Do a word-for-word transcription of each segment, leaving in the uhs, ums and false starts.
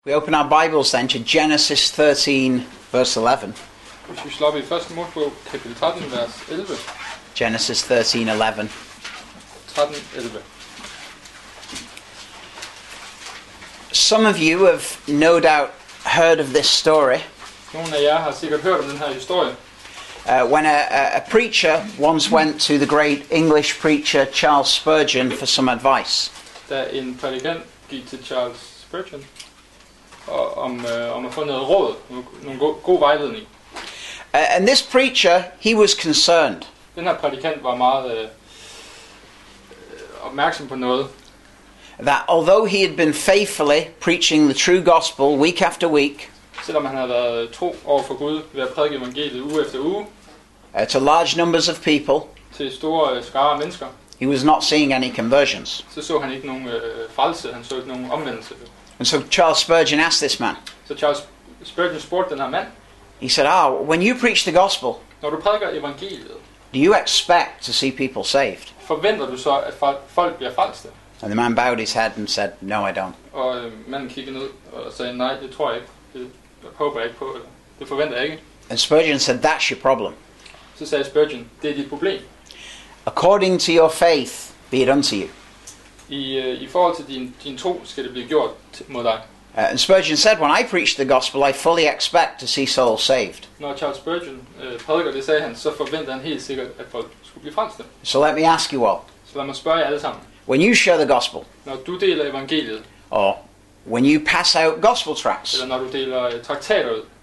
We open our Bibles then to Genesis thirteen, verse eleven. Hvis vi slår op i første Mosebog, kapitel tretten, vers elleve. Genesis thirteen eleven. tretten elleve. Some of you have no doubt heard of this story. Nogle af jer har sikkert hørt om den her historie. Uh, when a, a, a preacher once went to the great English preacher Charles Spurgeon for some advice. Da en prædikant gik til Charles Spurgeon og om, øh, om at få noget råd, nogle go- god vejledning. Uh, and this preacher, he was concerned. Den her prædikant var meget øh, opmærksom på noget. That although he had been faithfully preaching the true gospel week after week, Selvom han havde været tro over for Gud ved at prædike evangeliet uge efter uge, uh, to large numbers of people, til store øh, skarer af mennesker, he was not seeing any conversions. så så han ikke nogen øh, frelse, han så ikke nogen omvendelse. And so Charles Spurgeon asked this man, Så Charles Spurgeon spurgte den her mand, he said, "Ah, when you preach the gospel, når du prædiker evangeliet, do you expect to see people saved?" forventer du så, at folk bliver frelste? And the man bowed his head and said, "No, I don't." Og øh, manden kiggede ned og sagde, nej, det tror jeg ikke. Det håber jeg ikke på, eller det forventer jeg ikke. And Spurgeon said, "That's your problem. Så sagde Spurgeon, det er dit problem. According to your faith, be it unto you." I, øh, i forhold til din, din tro skal det blive gjort til, mod dig. Uh, and Spurgeon said, "When I preach the gospel, I fully expect to see souls saved. Når Charles Spurgeon øh, prædiker det, sagde han, så forventer han helt sikkert, at folk skulle blive frelste. So let me ask you all, Så lad mig spørge jer alle sammen. when you share the gospel, Når du deler evangeliet, or when you pass out gospel tracts, eller når du deler øh, traktater ud,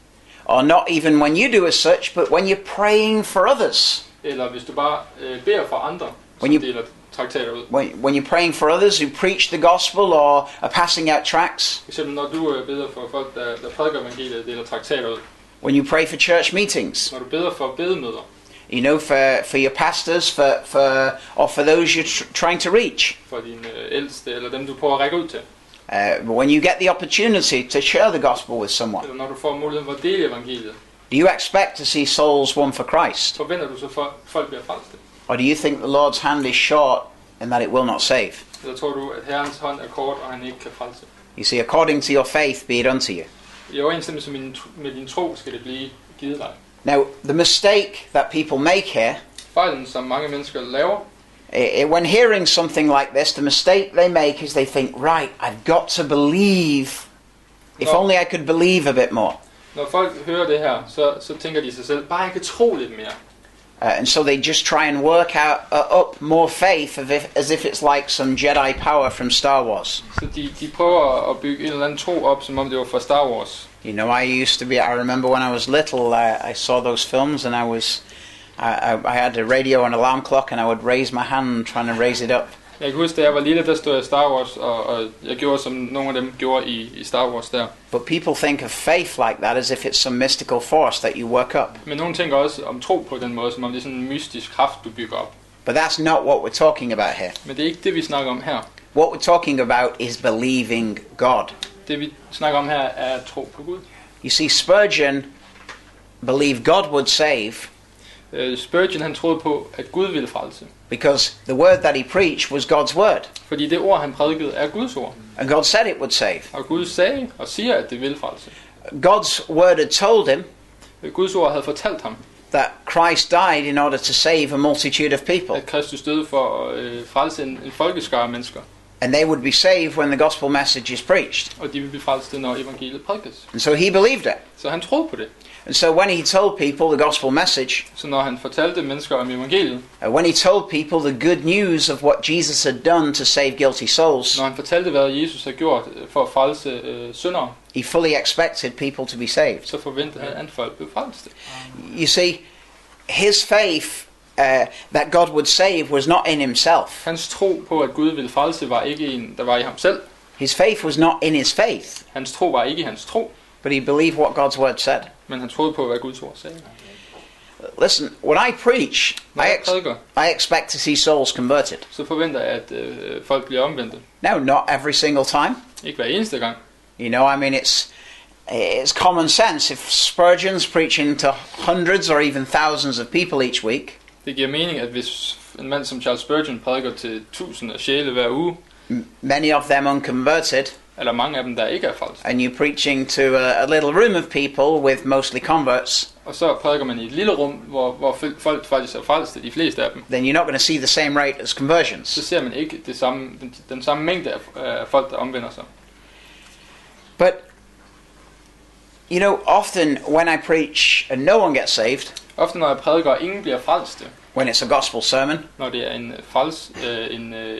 or not even when you do as such, but when you're praying for others, eller hvis du bare øh, beder for andre, som When you- deler traktater ud. when, when you're praying for others who preach the gospel or are passing out tracts, For eksempel når du øh, beder for folk, der, der prædiker evangeliet, deler traktater ud. when you pray for church meetings, Når du beder for bedemøder, you know, for, for your pastors, for, for, or for those you're tr- trying to reach. for dine øh, ældste, eller dem du prøver at række ud til. Uh, when you get the opportunity to share the gospel with someone, Eller når du får muligheden for at dele evangeliet, do you expect to see souls won for Christ? forventer du så for, at folk bliver frelste? Or do you think the Lord's hand is short and that it will not save? Eller tror du, at Herrens hånd er kort, og han ikke kan frelse? You see, according to your faith, be it unto you. I overensstemmelse med din, med din tro skal det blive givet dig. Now, the mistake that people make here, Fejlen, som mange mennesker laver, uh, when hearing something like this, the mistake they make is they think, right, I've got to believe. If No. only I could believe a bit more. når folk hører det her, så, så tænker de sig selv, bare jeg kan tro lidt mere. Uh, and so they just try and work out uh, up more faith as if, as if it's like some Jedi power from Star Wars. Så de, de prøver at bygge en eller anden tro op, som om det var fra Star Wars. You know, I used to be, I remember when I was little, uh, I saw those films and I was, I, I, I had a radio and alarm clock and I would raise my hand trying to raise it up. Jeg kan huske, da jeg var lille, der stod jeg Star Wars, og, og jeg gjorde, som nogle af dem gjorde i, i Star Wars der. But people think of faith like that as if it's some mystical force that you work up. Men nogle tænker også om tro på den måde, som om det er sådan en mystisk kraft, du bygger op. But that's not what we're talking about here. Men det er ikke det, vi snakker om her. What we're talking about is believing God. Det, vi snakker om her, er tro på Gud. You see, Spurgeon believed God would save Uh, Spurgeon, han troede på, at Gud ville frelse. because the word that he preached was God's word. Fordi det ord, han prædikede, er Guds ord. And God said it would save. Og Gud sagde og siger, at det vil frelse. God's word had told him Guds ord havde fortalt ham, that Christ died in order to save a multitude of people. at Kristus døde for at øh, frelse en, en folkeskare af mennesker. And they would be saved when the gospel message is preached. Og de vil blive frelste, når evangeliet prædikes. And so he believed it. Så han troede på det. And so when he told people the gospel message, Så når han fortalte mennesker om evangeliet, uh, when he told people the good news of what Jesus had done to save guilty souls, når han fortalte, hvad Jesus har gjort øh, for at frelse øh, syndere, he fully expected people to be saved. så forventede han, at folk blev frelste. You see, his faith uh, that God would save was not in himself. Hans tro på, at Gud ville frelse, var ikke en, der var i ham selv. His faith was not in his faith, Hans tro var ikke i hans tro, but he believed what God's word said. men han troede på, hvad Guds ord sagde. Listen, when I preach, Når I, jeg ex- prædiker, I expect to see souls converted. så forventer jeg, at øh, folk bliver omvendte. No, not every single time. Ikke hver eneste gang. You know, I mean, it's it's common sense. If Spurgeon's preaching to hundreds or even thousands of people each week, Det giver mening, at hvis en mand som Charles Spurgeon prædiker til tusind af sjæle hver uge, m- many of them unconverted, eller mange af dem, der ikke er frelst. and you're preaching to a, a little room of people with mostly converts, Og så prædiker man i et lille rum, hvor, hvor folk faktisk er frelste, de fleste af dem. then you're not going to see the same rate as conversions. Så ser man ikke det samme, den, den samme mængde af, af folk, der omvender sig. But, you know, often when I preach and no one gets saved, Ofte når jeg prædiker, og ingen bliver frelste, when it's a gospel sermon, når det er en frels, øh, en øh,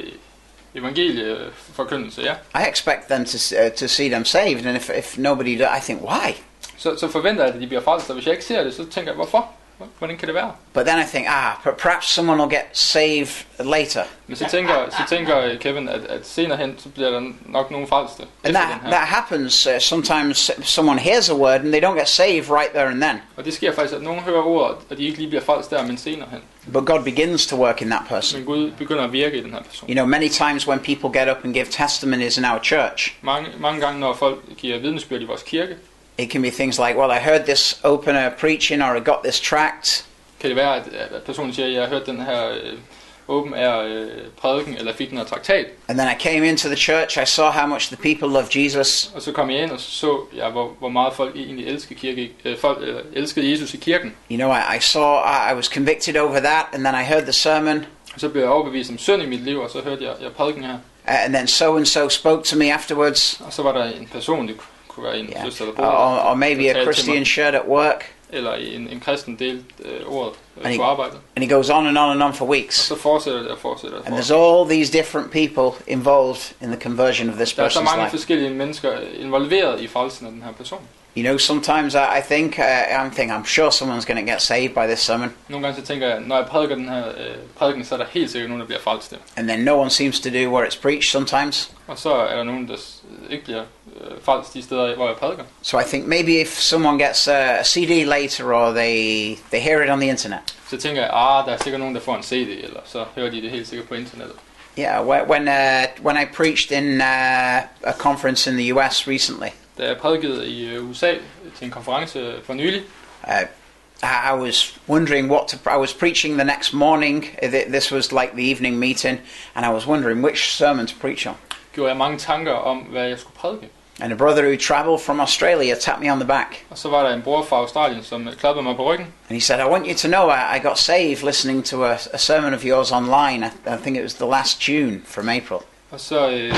evangelieforkyndelse, ja, I expect them to uh, to see them saved, and if if nobody, do, I think why? så, så forventer jeg, at de bliver frelst, og hvis jeg ikke ser det, så tænker jeg, hvorfor? Hvordan kan det være? But then I think, ah, but perhaps someone will get saved later. Men så tænker, så tænker Kevin, at, at senere hen, så bliver der nok nogen frelste. And that, that happens uh, sometimes. Someone hears a word and they don't get saved right there and then. Og det sker faktisk, at nogen hører ordet, og de ikke lige bliver frelst der, men senere hen. But God begins to work in that person. Men Gud begynder at virke i den her person. You know, many times when people get up and give testimonies in our church, Mange, mange gange, når folk giver vidnesbyrd i vores kirke, it can be things like, well, I heard this opener preaching, or I got this tract, kan det være, at, at personen siger, at jeg har hørt den her øh, åben er øh, prædiken, eller fik den her traktat. and then I came into the church, I saw how much the people love Jesus, Og så kom jeg ind, og så så jeg, hvor, hvor meget folk egentlig elskede, kirke, øh, folk, øh, elskede Jesus i kirken. you know, I, I saw, I, I was convicted over that, and then I heard the sermon, Og så blev jeg overbevist om synd i mit liv, og så hørte jeg, jeg prædiken her. uh, and then so and so spoke to me afterwards, Og så var der en person, det kunne være en yeah. søster eller or, bror, or maybe der a talte til Christian mig, shirt at work, eller en, en kristen delt øh, ordet And øh, he- på arbejdet. and it goes on and on and on for Og weeks. så fortsætter det og fortsætter det. And there's fortsætter. all these different people involved in the conversion of this Der er så person's mange life. forskellige mennesker involveret i frelsen af den her person. You know, sometimes I, I think, uh, I'm thinking, I'm sure someone's going to get saved by this sermon, Nogle gange så tænker jeg, når jeg prædiker den her øh, prædiken, så er der helt sikkert nogen, der bliver frelst der. and then no one seems to do where it's preached sometimes. Og så er der nogen, der s- ikke bliver øh, frelst de steder, hvor jeg prædiker. So I think maybe if someone gets a, a C D later, or they they hear it on the internet. Så tænker jeg, ah, der er sikkert nogen, der får en C D, eller så hører de det helt sikkert på internettet. Yeah, whe- when uh, when I preached in uh, a conference in the U S recently, Da jeg prædikede i øh, U S A til en konference for nylig, uh, I I was wondering what to. I was preaching the next morning. Uh, th- This was like the evening meeting, and I was wondering which sermon to preach on. gjorde jeg mange tanker om, hvad jeg skulle prædike. And a brother who travelled from Australia tapped me on the back, Og så var der en bror fra Australien, som øh, klappede mig på ryggen. and he said, "I want you to know I, I got saved listening to a, a sermon of yours online. I, I think it was the last June from April." Og så, øh,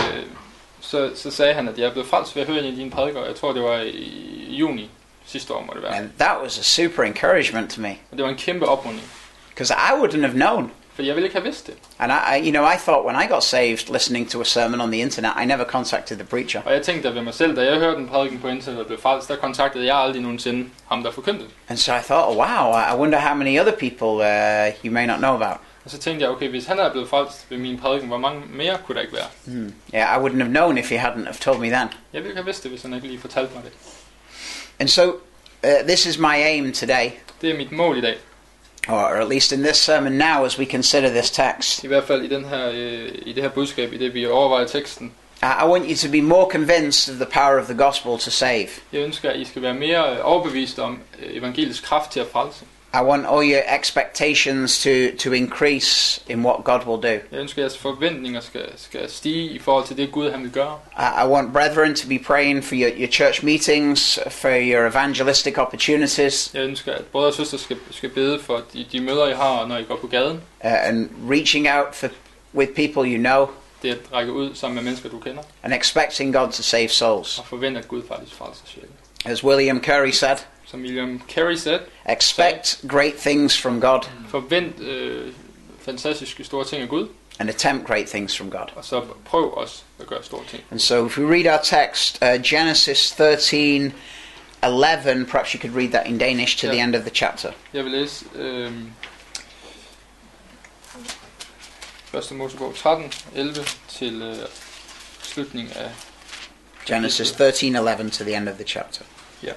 så, så sagde han, at jeg er blevet frelst ved at høre en af dine prædiker. Jeg tror, det var i juni sidste år, må det være. And that was a super encouragement to me, Og det var en kæmpe opmuntring. because I wouldn't have known. For jeg ville ikke have vidst det. And I, I, you know, I thought when I got saved listening to a sermon on the internet, I never contacted the preacher. Og jeg tænkte da ved mig selv, da jeg hørte en prædiken på internet og blev frelst, der kontaktede jeg aldrig nogensinde ham, der forkyndte. And so I thought, oh, wow, I I wonder how many other people uh, you may not know about. Og så tænkte jeg, okay, hvis han er blevet frelst ved min prædiken, hvor mange mere kunne der ikke være? Hmm. Yeah, I wouldn't have known if he hadn't have told me then. Jeg ville ikke have vidst det, hvis han ikke lige fortalte mig det. And so uh, this is my aim today, Det er mit mål i dag. or at least in this sermon now, as we consider this text. I hvert fald i, den her, øh, i det her budskab, i det vi overvejer teksten. I I want you to be more convinced of the power of the gospel to save. Jeg ønsker, at I skal være mere øh, overbevist om øh, evangelisk kraft til at frelse. I want all your expectations to, to increase in what God will do. Jeg ønsker, at jeres forventninger skal, skal stige i forhold til det Gud han vil gøre. I, I want brethren to be praying for your, your church meetings, for your evangelistic opportunities, Jeg ønsker, at brødre og søstre skal, skal bede for de, de møder, I har, når I går på gaden. uh, and reaching out for, with people you know, Det er at række ud sammen med mennesker, du kender. and expecting God to save souls. Og forvente, at Gud faktisk frelser sjæle. As William Curry said, Som William Carey sagde, expect great things from God forvent øh, fantastiske store ting af Gud, and attempt great things from God. og så prøv også at gøre store ting. And so if we read our text, uh, Genesis thirteen eleven, perhaps you could read that in Danish to the Yeah. end of the chapter. Jeg vil læse øh, første Mosebog tretten elleve til øh, slutningen af Genesis thirteen eleven to the end of the chapter. ja.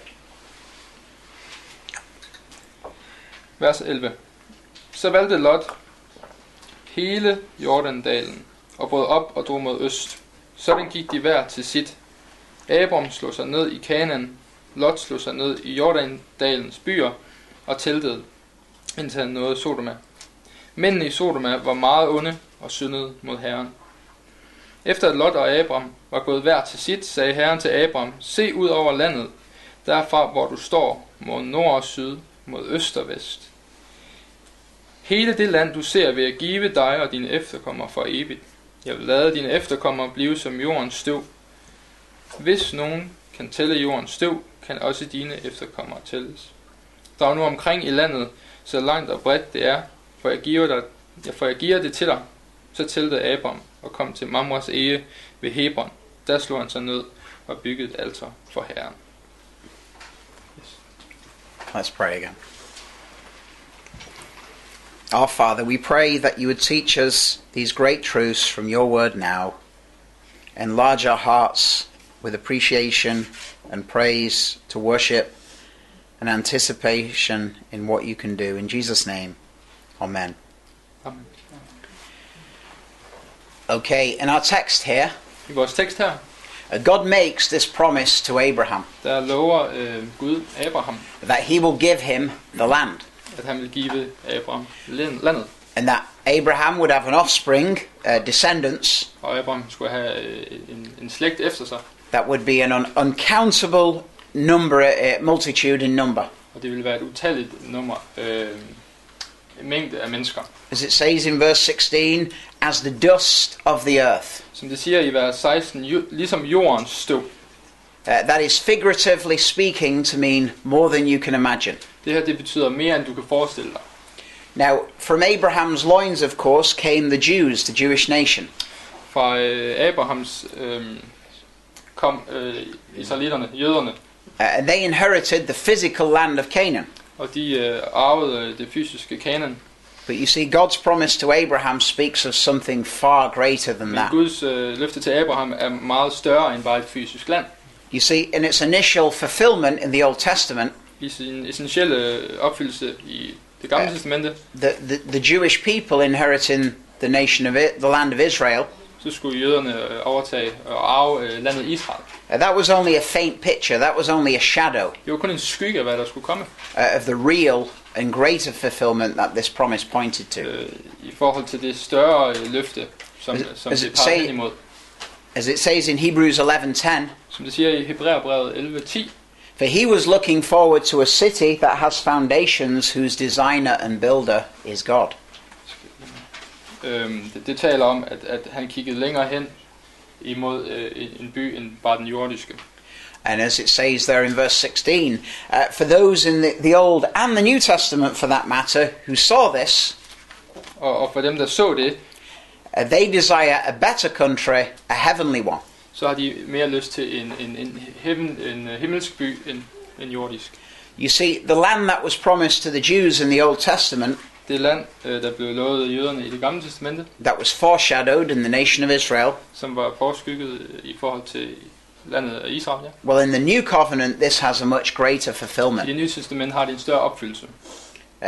Vers elleve. Så valgte Lot hele Jordandalen og brød op og drog mod øst. Sådan gik de hver til sit. Abram slog sig ned i Kanaan. Lot slog sig ned i Jordandalens byer og teltede, indtil han nåede Sodoma. Mændene i Sodoma var meget onde og syndede mod Herren. Efter at Lot og Abram var gået hver til sit, sagde Herren til Abram, se ud over landet, derfra hvor du står, mod nord og syd, mod øst og vest. Hele det land du ser vil jeg give dig og dine efterkommere for evigt. Jeg vil lade dine efterkommere blive som jordens støv. Hvis nogen kan tælle jordens støv, kan også dine efterkommere tælles. Drag nu omkring i landet, så langt og bredt det er, for jeg giver, dig, for jeg giver det til dig. Så tælte Abram og kom til Mamres ege ved Hebron. Der slog han sig ned og byggede et alter for Herren. Yes. Let's pray again. Our Father, we pray that you would teach us these great truths from your word now. Enlarge our hearts with appreciation and praise to worship and anticipation in what you can do. In Jesus' name, amen. Amen. Okay, in our text here, I vores tekst her, uh, God makes this promise to Abraham der lover øh, Gud Abraham, that he will give him the land, at han vil give Abraham landet. and that Abraham would have an offspring, uh, descendants, Og Abraham skulle have øh, en, en slægt efter sig, that would be an un- uncountable number, uh, multitude in number. og det ville være et utalligt nummer, øh, en mængde af mennesker. As it says in verse sixteen, as the dust of the earth. Som det siger i vers seksten, jo, ligesom jordens støv. Uh, that is figuratively speaking to mean more than you can imagine. Det her det betyder mere end du kan forestille dig. Now, from Abraham's loins, of course, came the Jews, the Jewish nation. Fra øh, Abrahams øh, kom øh, israelitterne, jøderne, Uh, and they inherited the physical land of Canaan. og de øh, arvede det fysiske Kanaan. But you see, God's promise to Abraham speaks of something far greater than Men that. Guds øh, løfte til Abraham er meget større end bare et fysisk land. You see, in its initial fulfillment in the Old Testament, I sin essentielle opfyldelse i det gamle Ja. testamente, the, the, the Jewish people inheriting the nation of it, the land of Israel, så skulle jøderne øh, overtage og arve øh, landet Israel. uh, that was only a faint picture, that was only a shadow Det var kun en skygge af, hvad der skulle komme. uh, of the real and greater fulfillment that this promise pointed to. Øh, I forhold til det større øh, løfte, som, As- som as det it peger say- hen imod. As it says in Hebrews eleven ten, Som det siger i Hebræerbrevet elleve ti, for he was looking forward to a city that has foundations, whose designer and builder is God. øhm, det, det taler om, at, at han kiggede længere hen imod øh, en, en by end bare den jordiske. And as it says there in verse sixteen, uh, for those in the, the Old and the New Testament for that matter, who saw this, Og, og for dem, der så det, uh, they desire a better country, a heavenly one. så har de mere lyst til en, en, en, heaven, en øh, himmelsk by end en jordisk. You see, the land that was promised to the Jews in the Old Testament, Det land, øh, der blev lovet af jøderne i det gamle testamente, that was foreshadowed in the nation of Israel, som var forskygget øh, i forhold til landet af Israel. Ja. well, in the New Covenant, this has a much greater I fulfillment. det nye testament har det en større opfyldelse. Uh,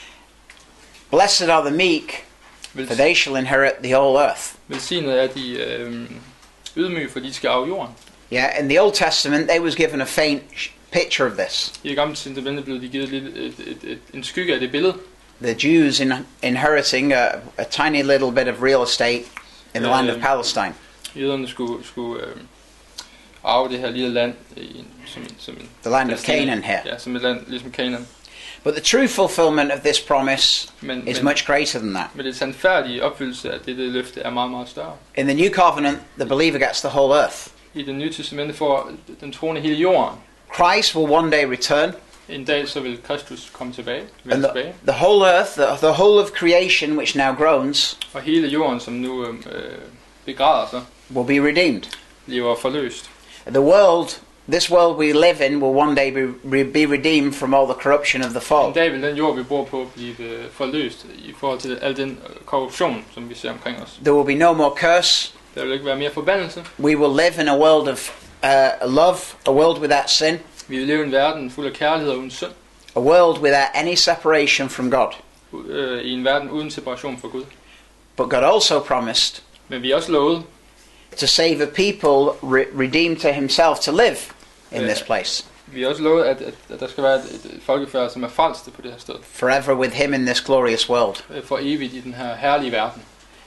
Blessed are the meek, for they shall inherit the whole earth. Velsignet er de øh, ydmyge, for de skal arve jorden. Yeah, in the Old Testament, they was given a faint sh- picture of this. I det gamle testamente blev de givet lidt, et, et, et, en skygge af det billede. The Jews in, inheriting a, a tiny little bit of real estate in the Yeah, land of yeah. Palestine. Jøderne skulle, skulle øh, arve det her lille land i, som, en- som en, The land of palæstina. Canaan here. Ja, som et land ligesom Canaan. But the true fulfillment of this promise Men, is men, much greater than that. men det sandfærdige opfyldelse af dette løfte er meget, meget større. In the New Covenant, the believer gets the whole earth. I det nye testamente får den troende hele jorden. Christ will one day return, En dag så vil Kristus komme tilbage, and vende the, tilbage. the whole earth, the, the whole of creation which now groans, Og hele jorden, som nu øh, begræder sig, will be redeemed. bliver forløst. The world, this world we live in, will one day be, re, be redeemed from all the corruption of the En fall. dag vil den jord, vi bor på, blive øh, forløst i forhold til al den øh, korruption, som vi ser omkring os. There will be no more curse. Der vil ikke være mere forbandelse. We will live in a world of uh, love, a world without sin, Vi vil leve i en verden fuld af kærlighed og uden synd. a world without any separation from God. Øh, I en verden uden separation fra Gud. But God also promised Men vi er også lovet, to save a people re- redeemed to himself to live in Yeah. this place, vi er også lovet, at, at, at der skal være et, et, et folkefærd, som er frelste på det her sted. forever with him in this glorious world. Øh, For evigt i den her herlige verden.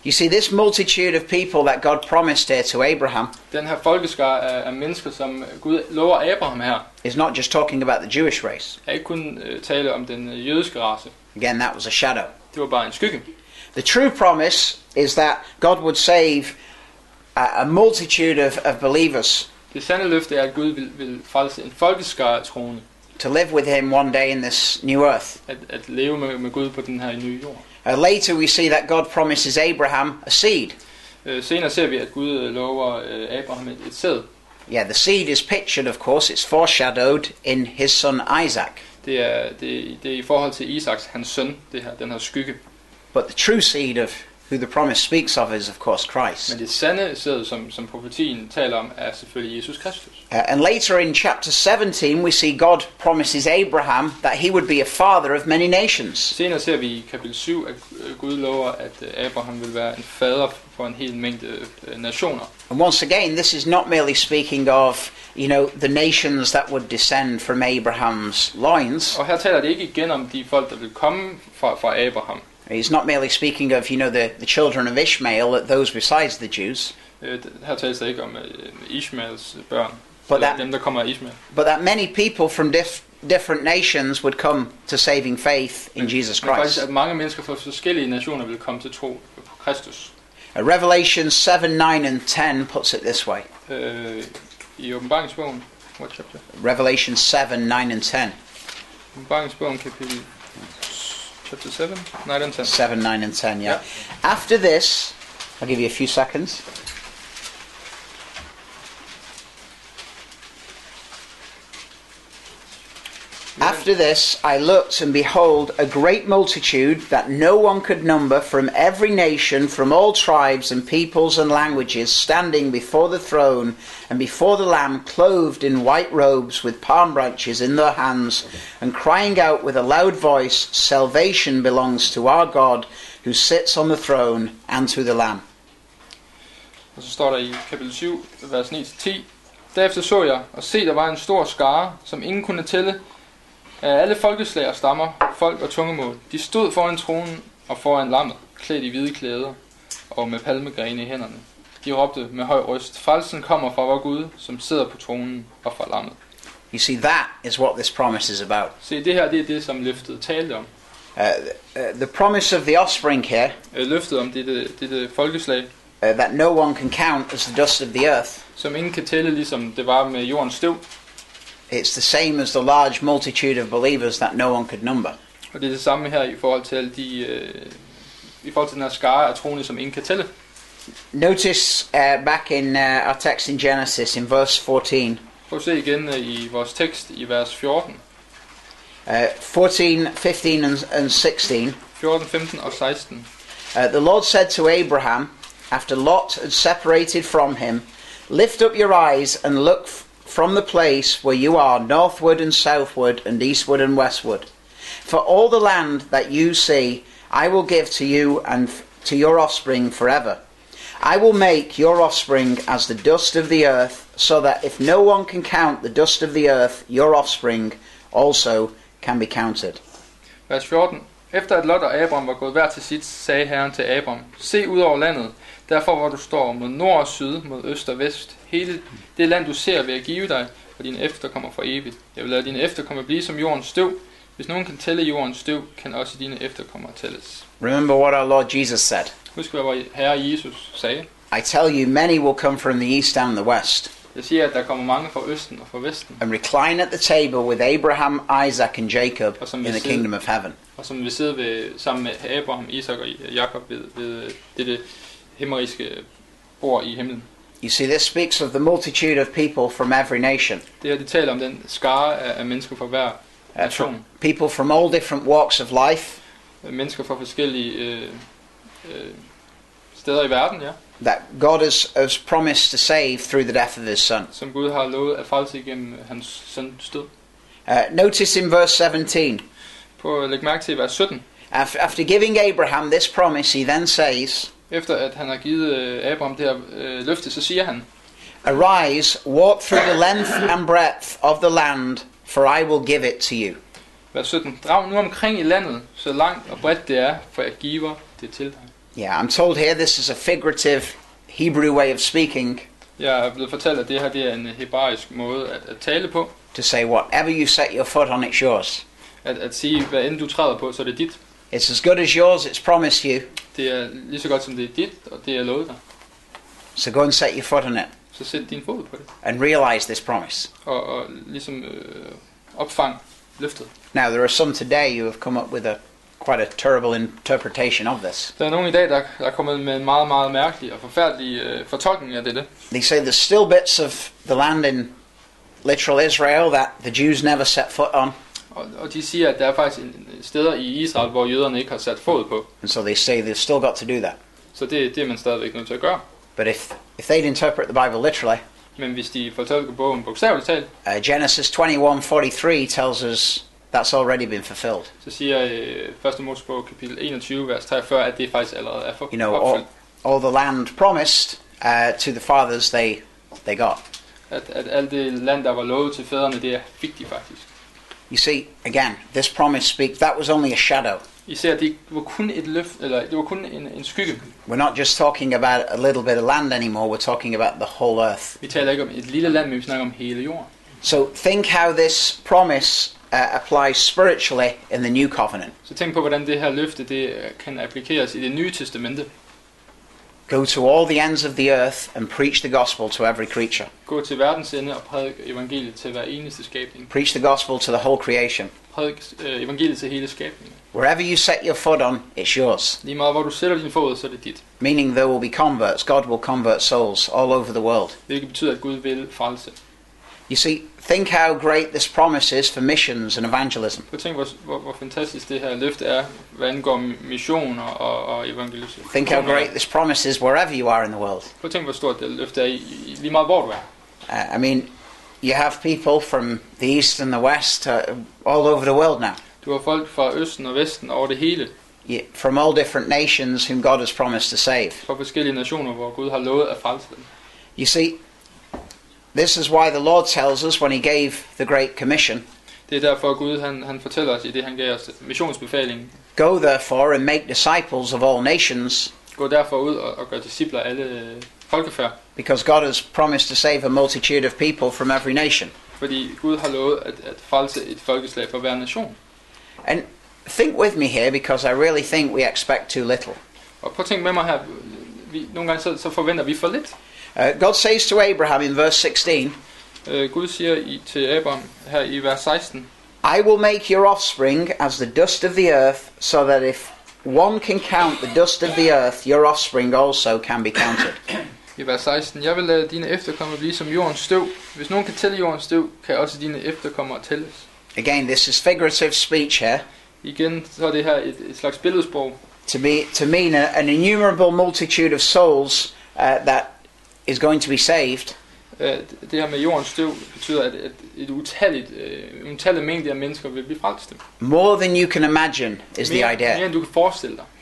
You see, this multitude of people that God promised here to Abraham Den her folkeskare af, af mennesker, som Gud lover Abraham her, is not just talking about the Jewish race. er ikke kun øh, tale om den øh, jødiske race. Again, that was a shadow. Det var bare en skygge. The true promise is that God would save a, a multitude of, of believers Det sande løfte er, at Gud vil, vil frelse en folkeskare af troende. to live with him one day in this new earth. At, at leve med, med Gud på den her nye jord. Uh, later we see that God promises Abraham a seed. Øh, senere ser vi, at Gud øh, lover øh, Abraham et, et sæd. Yeah, the seed is pictured, of course, it's foreshadowed in his son Isaac. Det er, det, det er i forhold til Isaks, hans søn, det her, den her skygge. But the true seed of who the promise speaks of is, of course, Christ. Men det sande sæd, som, som profetien taler om, er selvfølgelig Jesus Kristus. Uh, and later in chapter seventeen, we see God promises Abraham that he would be a father of many nations. Senere ser vi i kapitel syv, at Gud lover, at Abraham vil være en fader for en hel mængde nationer. And once again, this is not merely speaking of, you know, the nations that would descend from Abraham's loins. Og her taler det ikke igen om de folk, der vil komme fra, fra Abraham. He's not merely speaking of, you know, the, the children of Ishmael, those besides the Jews. Her tales det ikke om Ishmaels børn, But eller that- dem, der kommer af Ishmael. But that many people from dif- different nations would come to saving faith in Jesus Men faktisk, Christ. at mange mennesker fra forskellige nationer vil komme til tro på Kristus. Uh, Revelation seven, nine and ten puts it this way. Øh, I åbenbaringsbogen, what chapter? Revelation seven, nine and ten. Åbenbaringsbogen kapitel chapter seven, nine and ten. seven, nine and ten, yeah. After this, I'll give you a few seconds. After this I looked, and behold, a great multitude that no one could number, from every nation, from all tribes and peoples and languages, standing before the throne and before the Lamb, clothed in white robes, with palm branches in their hands, and crying out with a loud voice, "Salvation belongs to our God, who sits on the throne, and to the Lamb." Og så står der i kapitel syv, vers ni til ti. Derefter så jeg, og se, der var en stor skare, som ingen kunne tælle, af alle folkeslag og stammer, folk og tungemål. De stod foran tronen og foran lammet, klædt i hvide klæder og med palmegrene i hænderne. De råbte med høj røst: Frelsen kommer fra vor Gud, som sidder på tronen, og fra lammet. You see, that is what this promise is about. Se, det her, det er det, som løftet talte om. Uh, uh, the promise of the offspring here, Øh, Løftet om dette, dette folkeslag, uh, that no one can count as the dust of the earth. som ingen kan tælle, ligesom det var med jordens støv. It's the same as the large multitude of believers that no one could number. Og det er det samme her i forhold til alle de, øh, i forhold til den her skare af troende, som ingen kan tælle. Notice uh, back in uh, our text in Genesis in verse fourteen. Prøv at se igen øh, i vores tekst i vers fjorten. Uh, fourteen, fifteen and, and sixteen. fjorten, femten og seksten. Uh, the Lord said to Abraham, after Lot had separated from him, "Lift up your eyes and look f- from the place where you are, northward and southward and eastward and westward. For all the land that you see, I will give to you and f- to your offspring forever. I will make your offspring as the dust of the earth, so that if no one can count the dust of the earth, your offspring also can be counted." Vers fjorten. Efter at Lot og Abram var gået hver til sit, sagde Herren til Abram: Se ud over landet, derfor hvor du står, mod nord og syd, mod øst og vest. Hele det land du ser vil jeg give dig, og dine efterkommer for evigt. Jeg vil lade dine efterkommer blive som jordens støv. Hvis nogen kan tælle jordens støv, kan også dine efterkommere tælles. Remember what our Lord Jesus said. Husk hvad vor Herre Jesus sagde. I tell you, many will come from the east and the west, Jeg siger, at der kommer mange fra østen og fra vesten, and recline at the table with Abraham, Isaac, and Jacob Og som in vi the ser- kingdom of heaven. og som vil sidde ved, sammen med Abraham, Isak og Jakob ved, ved dette himmeriske bord i himlen. You see, this speaks of the multitude of people from every nation, Det her, det taler om den skare af, af mennesker fra hver uh, nation. from people from all different walks of life, Mennesker fra forskellige øh, øh, steder i verden, ja, that God has, has promised to save through the death of his son. som Gud har lovet at frelse igennem hans søns død. Uh, notice in verse seventeen, På at lægge mærke til vers sytten. af- after giving Abraham this promise, he then says, Efter at han har givet øh, Abraham det her øh, løfte, så siger han: "Arise, walk through the length and breadth of the land, for I will give it to you." Vers sytten. Drag nu omkring i landet, så langt og bredt det er, for jeg giver det til dig. Yeah, I'm told here this is a figurative Hebrew way of speaking Jeg er blevet fortalt, at det her det er en hebraisk måde at, at tale på. to say whatever you set your foot on, it's yours. At, at sige, hvad end du træder på, så er det dit. It's as good as yours, it's promised you. Det er lige så godt som det er dit, og det er lovet dig. So go and set your foot on it Så sæt din fod på det. and realize this promise. Og, og ligesom øh, opfang løftet. Now, there are some today who have come up with a quite a terrible interpretation of this. Der er nogen i dag, der, der er kommet med en meget, meget mærkelig og forfærdelig øh, fortolkning af dette. They say there's still bits of the land in literal Israel that the Jews never set foot on. Og, og de siger, at der er faktisk en, steder i Israel, hvor jøderne ikke har sat fod på. And so they say they've still got to do that. Så det, det er man stadigvæk nødt til at gøre. But if, if they'd interpret the Bible literally, Men hvis de fortolker bogen bogstaveligt talt, uh, Genesis twenty-one forty-three tells us that's already been fulfilled. så siger øh, første Mosebog kapitel enogtyve, vers treogfyrre, at det faktisk allerede er for, You know, all, opfyldt. all the land promised uh, to the fathers they they got. At, at alt det land, der var lovet til fædrene, det fik de faktisk. You see, again, this promise speaks, that was only a shadow. Især det var kun et løft, eller det var kun en, en skygge. We're not just talking about a little bit of land anymore, we're talking about the whole earth. Vi taler ikke om et lille land, men vi snakker om hele jorden. So think how this promise uh, applies spiritually in the new covenant. Så tænk på, hvordan det her løfte det kan applikeres i det nye testamente. Go to all the ends of the earth and preach the gospel to every creature. Gå til verdens ende og prædik evangeliet til hver eneste skabning. Preach the gospel to the whole creation. Prædik øh, evangeliet til hele skabningen. Wherever you set your foot on, it's yours. Lige meget hvor du sætter din fod, så er det dit. Meaning there will be converts. God will convert souls all over the world. Hvilket betyder, at Gud vil frelse. You see, think how great this promise is for missions and evangelism. Så tænk, hvor, hvor, hvor fantastisk det her løfte er, hvad angår mission og, og, og evangelisation. Think how great this promise is wherever you are in the world. Prøv at tænk, hvor stort det løfte er i, i lige meget hvor du er. Uh, I mean, you have people from the east and the west uh, all over the world now. Du har folk fra østen og vesten over det hele. Yeah, from all different nations whom God has promised to save. Fra forskellige nationer, hvor Gud har lovet at frelse dem. You see, this is why the Lord tells us when he gave the Great Commission, Det er derfor, at Gud han, han fortæller os i det, han gav os missionsbefalingen. go therefore and make disciples of all nations, Gå derfor ud og, og gør discipler af alle øh, folkefærd. because God has promised to save a multitude of people from every nation. Fordi Gud har lovet at, at frelse et folkeslag for hver nation. And think with me here, because I really think we expect too little. Og prøv at tænke med mig her. Vi, nogle gange så, så forventer vi for lidt. Uh, God says to Abraham in verse sixteen, Uh, Gud siger i, til Abraham her i vers seksten, I will make your offspring as the dust of the earth, so that if one can count the dust of the earth, your offspring also can be counted. i vers seksten, jeg vil lade dine efterkommere blive som jordens støv. Hvis nogen kan tælle jordens støv, kan også dine efterkommere tælles. Again, this is figurative speech here, Igen, så er det her et, et slags billedsprog. to, be, to mean a, an innumerable multitude of souls uh, that is going to be saved. Uh, det her med jordens støv betyder, at, at et utalligt, uh, utalligt mængde af mennesker vil blive frelst. More than you can imagine is the Mere, idea. mere end du kan forestille dig.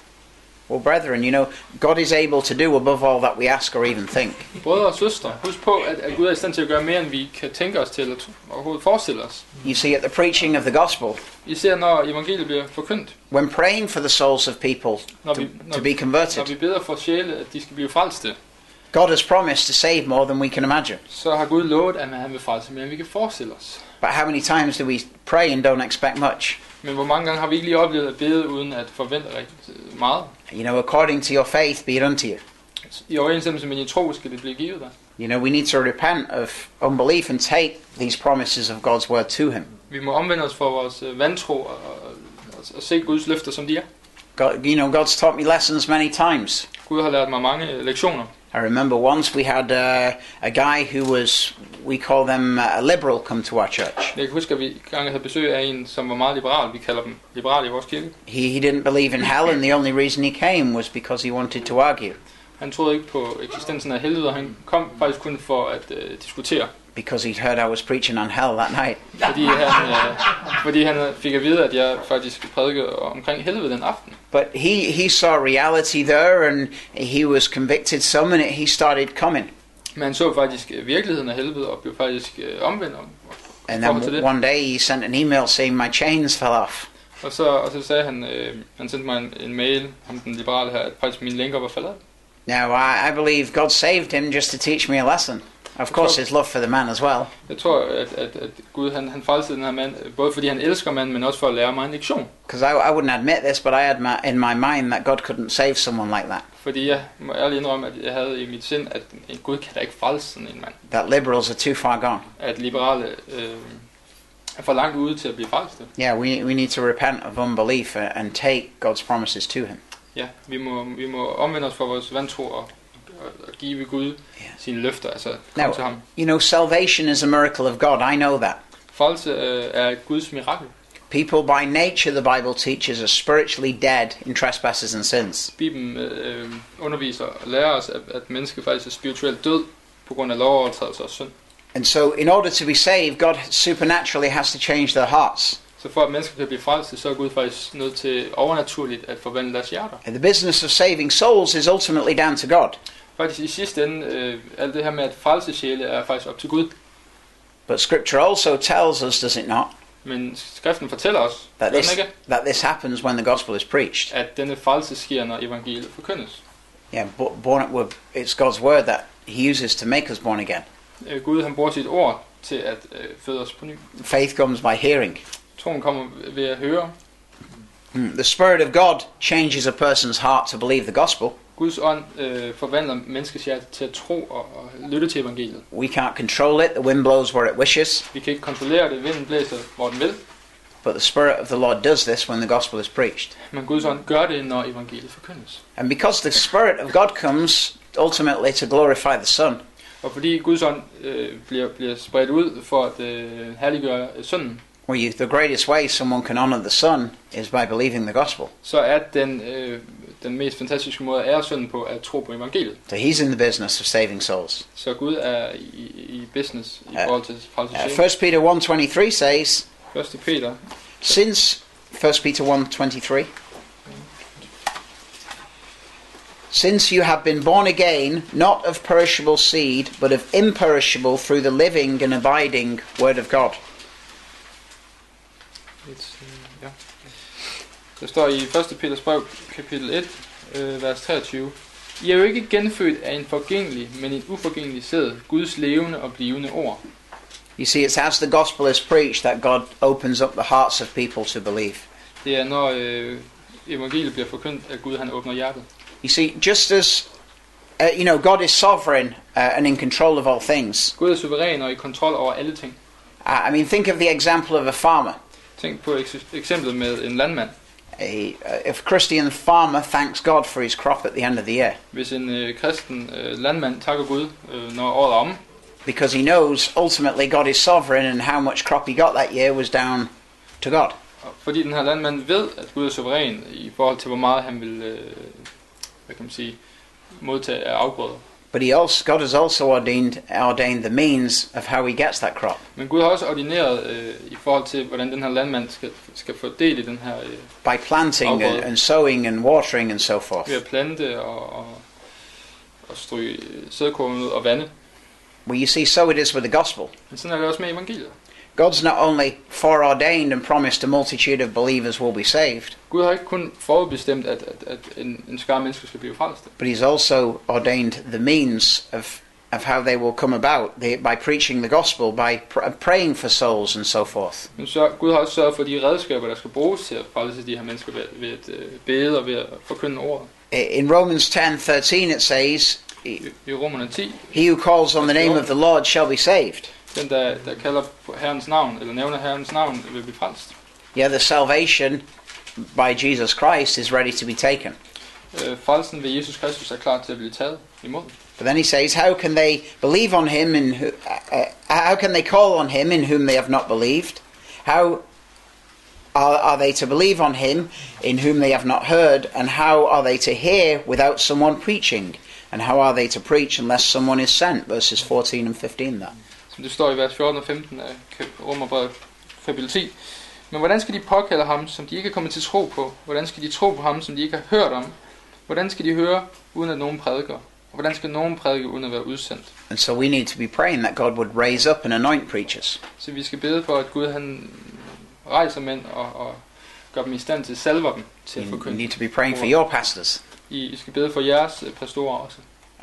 Well, brethren, you know, God is able to do above all that we ask or even think. Brødre og søstre, husk på, at, at Gud er i stand til at gøre mere, end vi kan tænke os til, eller overhovedet forestille os. You see, at the preaching of the gospel, Især når evangeliet bliver forkyndt. when praying for the souls of people Når to, vi, når, to be når converted, vi beder for sjæle, at de skal blive frelste, God has promised to save more than we can imagine. så har Gud lovet, at han vil frelse mere, end vi kan forestille os. But how many times do we pray and don't expect much? Men hvor mange gange har vi ikke lige oplevet at bede, uden at forvente rigtig meget? You know, according to your faith, be it unto you. I overensstemmelse med din tro skal det blive givet dig. You know, we need to repent of unbelief and take these promises of God's word to Him. Vi må omvende os for vores øh, vantro og, og, og se Guds løfter, som de er. God, you know, God's taught me lessons many times. Gud har lært mig mange øh, lektioner. I remember once we had uh, a guy who was, we call them uh, a liberal, come to our church. Jeg kan huske, at vi engang havde besøg af en, som var meget liberal. Vi kalder dem liberale i vores kirke. He, he didn't believe in hell, and the only reason he came was because he wanted to argue. Han troede ikke på eksistensen af helvede, og han kom faktisk kun for at øh, diskutere. Because he'd heard I was preaching on hell that night. Fordi han, øh, fordi han fik at vide, at jeg faktisk prædikede omkring helvede den aften. But he, he saw reality there, and he was convicted some, and it, he started coming. Men han så faktisk virkeligheden af helvede, og blev faktisk øh, omvendt om. And then one day he sent an email saying my chains fell off. Og så, og så sagde han, øh, han sendte mig en, en mail, om den liberale her, at faktisk mine lænker var faldet. Now, I, I believe God saved him just to teach me a lesson. Of course, his love for the man as well. Jeg tror, at, at, at Gud han, han frelsede den her mand, både fordi han elsker manden, men også for at lære mig en lektion. Because I, I wouldn't admit this, but I had my, in my mind that God couldn't save someone like that. Fordi jeg må ærligt indrømme, at jeg havde i mit sind, at en Gud kan da ikke frelse sådan en mand. That liberals are too far gone. At liberale øh, er for langt ude til at blive frelste. Yeah, we we need to repent of unbelief and take God's promises to him. Ja, vi må, vi må omvende os fra vores vantro og, og, og give Gud yeah. sine løfter, altså komme Now, til ham. you know, salvation is a miracle of God. I know that. Frelse øh, er Guds mirakel. People by nature, the Bible teaches, are spiritually dead in trespasses and sins. Bibelen øh, underviser og lærer os, at, at mennesket faktisk er spirituelt død på grund af lovovertrædelser og synd. And so, in order to be saved, God supernaturally has to change their hearts. Så for at mennesker kan blive frelst, så er Gud faktisk nødt til overnaturligt at forvandle deres hjerter. And the business of saving souls is ultimately down to God. Faktisk i sidste ende, øh, alt det her med at frelse sjæle er faktisk op til Gud. But Scripture also tells us, does it not, Men skriften fortæller os, that gør this, den ikke, that this happens when the gospel is preached. at denne frelse sker, når evangeliet forkyndes. Yeah, bo- born, it's God's word that he uses to make us born again. Øh, Gud han bruger sit ord til at øh, føde os på ny. Faith comes by hearing. Troen kommer ved at høre. Mm. The Spirit of God changes a person's heart to believe the gospel. Guds ånd øh, forvandler menneskets hjerte til at tro og, og lytte til evangeliet. We can't control it. The wind blows where it wishes. Vi kan ikke kontrollere det, vinden blæser hvor den vil. But the Spirit of the Lord does this when the gospel is preached. Men Guds ånd gør det, når evangeliet forkyndes. And because the Spirit of God comes ultimately to glorify the Son, Og fordi Guds ånd øh, bliver, bliver spredt ud for at øh, herliggøre sønnen, well, you, the greatest way someone can honor the Son is by believing the gospel. så er den, øh, den mest fantastiske måde at ære sønnen på at tro på evangeliet. So he's in the business of saving souls. Så Gud er i, i business i Ja. forhold til frelse Uh, sjæle. First Peter one twenty-three says, Første Peter, since First Peter one twenty-three, since you have been born again, not of perishable seed, but of imperishable, through the living and abiding word of God. et, øh, ja. Der står i første Peters brev, kapitel et, øh, vers treogtyve. I er jo ikke genfødt af en forgængelig, men en uforgængelig sæd, Guds levende og blivende ord. You see, it's as the gospel is preached that God opens up the hearts of people to believe. Det er når øh, evangeliet bliver forkyndt, at Gud han åbner hjertet. You see, just as, uh, you know, God is sovereign uh, and in control of all things. Gud er suveræn og i kontrol over alle ting. Uh, I mean, think of the example of a farmer. Tænk på eks- eksemplet med en landmand. A, uh, if a Christian farmer thanks God for his crop at the end of the year, Hvis en øh, kristen øh, landmand takker Gud, øh, når året er om, because he knows ultimately God is sovereign and how much crop he got that year was down to God. og fordi den her landmand ved, at Gud er suveræn i forhold til, hvor meget han vil øh, hvad kan man sige, modtage af afgrøder. But he also, God has also ordained ordained the means of how he gets that crop. Men Gud har også ordineret øh, i forhold til, hvordan den her landmand skal, skal få del i den her øh, By planting and, and sowing and watering and so forth. ved at plante og, og, og stryge sædkorn ud og vande. Well, you see, so it is with the gospel. Men sådan er det også med evangeliet. God's not only foreordained and promised a multitude of believers will be saved, Gud har ikke kun forudbestemt, at, at, at en, en skare mennesker skal blive frelste. but he's also ordained the means of, of how they will come about they, by preaching the gospel, by pr- praying for souls and so forth. Men så, Gud har også sørget for de redskaber, der skal bruges til at frelse de her mennesker ved, ved at øh, bede og ved at forkynde ordet. In Romans ten thirteen it says, I, i Romerne ti, he who calls on the name of the Lord shall be saved. den der, der kalder på Herrens navn, eller nævner Herrens navn, vil blive frelst. Yeah, the salvation by Jesus Christ is ready to be taken. Øh, frelsen ved Jesus Kristus er klar til at blive taget imod. But then he says, how can they believe on him in who, uh, uh, how can they call on him in whom they have not believed? How are, are they to believe on him in whom they have not heard? And how are they to hear without someone preaching? And how are they to preach unless someone is sent? Verses fourteen and fifteen there. Som det står i vers fjorten og femten af Romerbrevet kapitel ti. Men hvordan skal de påkalde ham, som de ikke er kommet til tro på? Hvordan skal de tro på ham, som de ikke har hørt om? Hvordan skal de høre, uden at nogen prædiker? Og hvordan skal nogen prædike, uden at være udsendt? And so we need to be praying that God would raise up and anoint preachers. Så vi skal bede for, at Gud han rejser mænd og, og, gør dem i stand til, salver dem til at You forkynde. need to be praying for your pastors. I, I skal bede for jeres øh, pastorer også. Uh,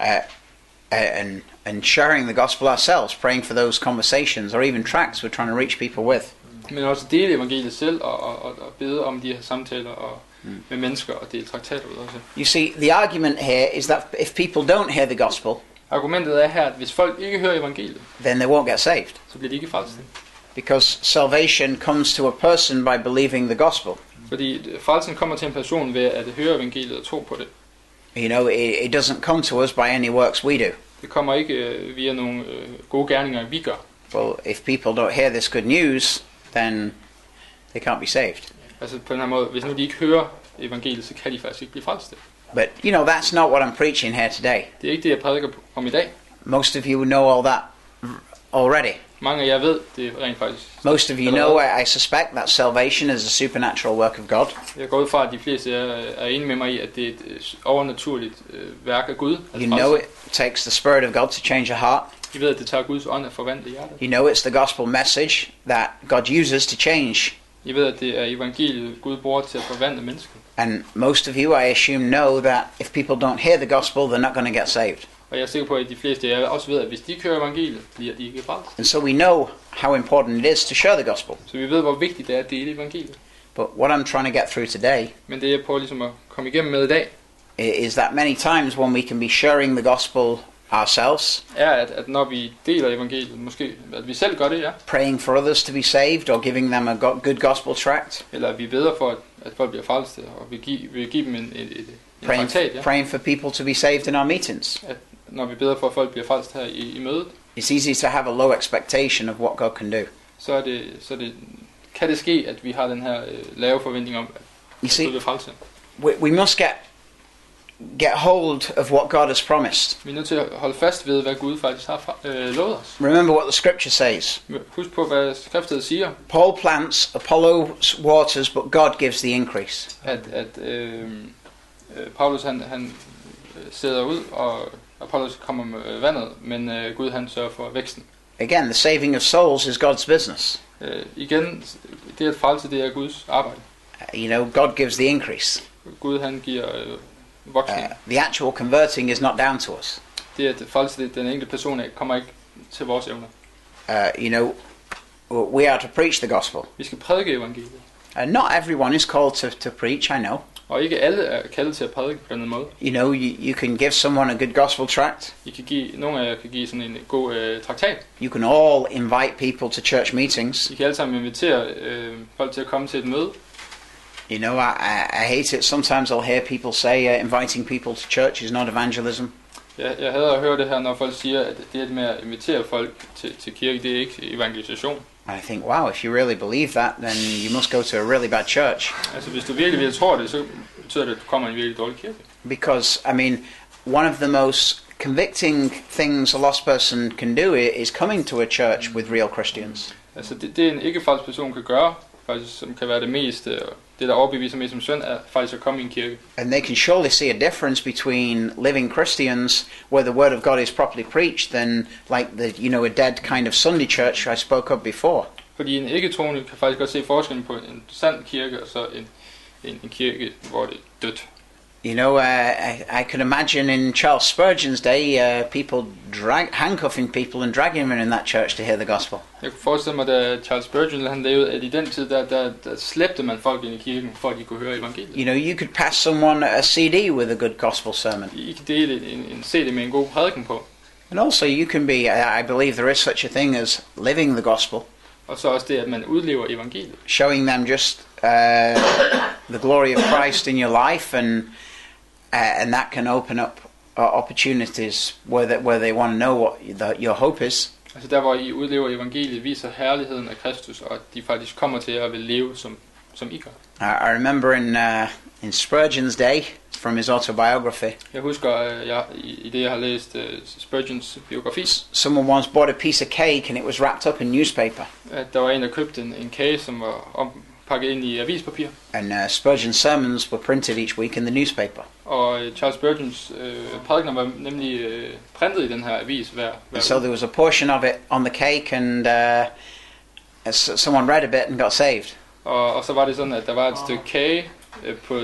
uh, and and sharing the gospel ourselves, praying for those conversations or even tracts we're trying to reach people with. Men også dele evangeliet selv og, og, og, og bede om de her samtaler og, mm. med mennesker og dele traktater ud også. You see, the argument here is that if people don't hear the gospel, Argumentet er her, at hvis folk ikke hører evangeliet, then they won't get saved. så bliver de ikke frelst. Because salvation comes to a person by believing the gospel. Fordi frelsen kommer til en person ved at høre evangeliet og tro på det. You know, it, it doesn't come to us by any works we do. Det kommer ikke øh, via nogle øh, gode gerninger, vi gør. Well, if people don't hear this good news, then they can't be saved. Altså på den her måde, hvis nu de ikke hører evangeliet, så kan de faktisk ikke blive frelste. But, you know, that's not what I'm preaching here today. Det er ikke det, jeg prædiker om i dag. Most of you know all that already. Mange af jer ved, det er rent faktisk. Most of you know, I I suspect, that salvation is a supernatural work of God. Jeg går ud fra, at de fleste er, er enige med mig i, at det er et øh, overnaturligt øh, værk af Gud. You know it takes the Spirit of God to change a heart. I ved, at det tager Guds ånd at forvandle hjertet. You know it's the gospel message that God uses to change. I ved, at det er evangeliet, Gud bruger til at forvandle mennesker. And most of you, I assume, know that if people don't hear the gospel, they're not going to get saved. Og jeg er sikker på, at de fleste af jer også ved, at hvis de ikke hører evangeliet, bliver de ikke frelst. And so we know how important it is to share the gospel. Så vi ved, hvor vigtigt det er at dele evangeliet. But what I'm trying to get through today Men det jeg prøver ligesom at komme igennem med i dag, i- is that many times when we can be sharing the gospel ourselves, er, at, at når vi deler evangeliet, måske at vi selv gør det, ja. praying for others to be saved or giving them a go- good gospel tract, Eller at vi beder for, at, at folk bliver frelste, og vi giver, vi give dem en, en, en, en praying, traktat, ja. praying for people to be saved in our meetings. At når vi beder for, at folk bliver frelst her i, i mødet, It's easy to have a low expectation of what God can do. så, er det, så er det, kan det ske, at vi har den her øh, lave forventning om, at You Gud see, bliver frelst. we, we must get get hold of what God has promised. Vi er nødt til at holde fast ved, hvad Gud faktisk har fra, øh, lovet os. Remember what the scripture says. Husk på, hvad skriftet siger, Paul plants, Apollos waters, but God gives the increase. at, at øh, øh, Paulus han, han øh, sæder ud, og Apollos kommer med øh, vandet, men øh, Gud han sørger for væksten. Again, the saving of souls is God's business. Øh, igen, det at frelse, det er Guds arbejde. Uh, you know, God gives the increase. Gud han giver øh, voksning. Uh, the actual converting is not down to us. Det at frelse, det, den enkelte person af, kommer ikke til vores evner. Uh, you know, we are to preach the gospel. Vi skal prædike evangeliet. Uh, not everyone is called to, to preach, I know. Og ikke alle er kaldet til at prædike på den måde. You know, you, you can give someone a good gospel tract. I kan give, nogle af jer kan give sådan en god øh, traktat. You can all invite people to church meetings. I kan alle sammen invitere øh, folk til at komme til et møde. You know, I, I, I hate it. Sometimes I'll hear people say uh, inviting people to church is not evangelism. Jeg, jeg hader at høre det her, når folk siger, at det med at invitere folk til, til kirke, det er ikke evangelisation. I think, wow, if you really believe that, then you must go to a really bad church. Altså hvis du virkelig virkelig tror det, så betyder det, at du kommer i en virkelig dårlig kirke. Because, I mean, one of the most convicting things a lost person can do is coming to a church with real Christians. Altså det, det en ikke-frelst person kan gøre, faktisk som kan være det mest, øh, det der overbeviser mest som synd, er faktisk at komme i en kirke. And they can surely see a difference between living Christians where the word of God is properly preached than like the, you know, a dead kind of Sunday church I spoke of before. Fordi en ikke-troende kan faktisk godt se forskellen på en sand kirke og så en, en, en kirke, hvor det er dødt. You know, uh, I, I could imagine in Charles Spurgeon's day, uh, people drag, handcuffing people and dragging them in that church to hear the gospel. Jeg kunne forestille mig, da Charles Spurgeon han levede, at i den tid, der, der, der slæbte man folk ind i kirken, for at de kunne høre evangeliet. You know, you could pass someone a C D with a good gospel sermon. I kan dele en, en C D med en god prædiken på. And also you can be, I I believe there is such a thing as living the gospel, Og så også det, at man udlever evangeliet. showing them just uh, the glory of Christ in your life, and uh, and that can open up uh, opportunities where that, where they want to know what the, your hope is. Altså der, hvor I udlever evangeliet, viser herligheden af Kristus, og at de faktisk kommer til at vil leve, som, som I gør. I, I remember in uh, in Spurgeon's day, from his autobiography, Jeg husker, at jeg, i, i det, jeg har læst uh, Spurgeons biografi, someone once bought a piece of cake and it was wrapped up in newspaper. at der var en, der købte en, en kage, som var ompakket ind i avispapir. And uh, Spurgeon's sermons were printed each week in the newspaper. Og øh, Charles Spurgeons øh, prædikener var nemlig øh, printet i den her avis hver, hver And so uge. there was a portion of it on the cake, and uh, s- someone read a bit and got saved. Og, og så var det sådan, at der var et stykke kage øh, på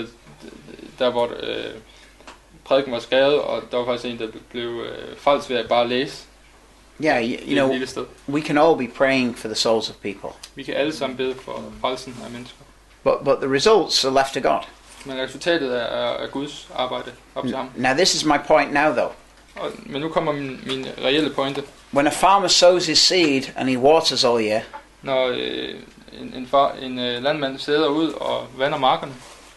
der hvor øh, prædiken var skrevet, og der var faktisk en, der blev øh, frelst ved at bare læse. Yeah, you, you know, we can all be praying for the souls of people. Vi kan alle sammen bede for frelsen af mennesker. But but the results are left to God. Men resultatet er, er Guds arbejde op til ham. Now this is my point now though. Og, men nu kommer min, min reelle pointe. When a farmer sows his seed and he waters all year, når øh, en, en, far, en øh, landmand sæder ud og vander markerne,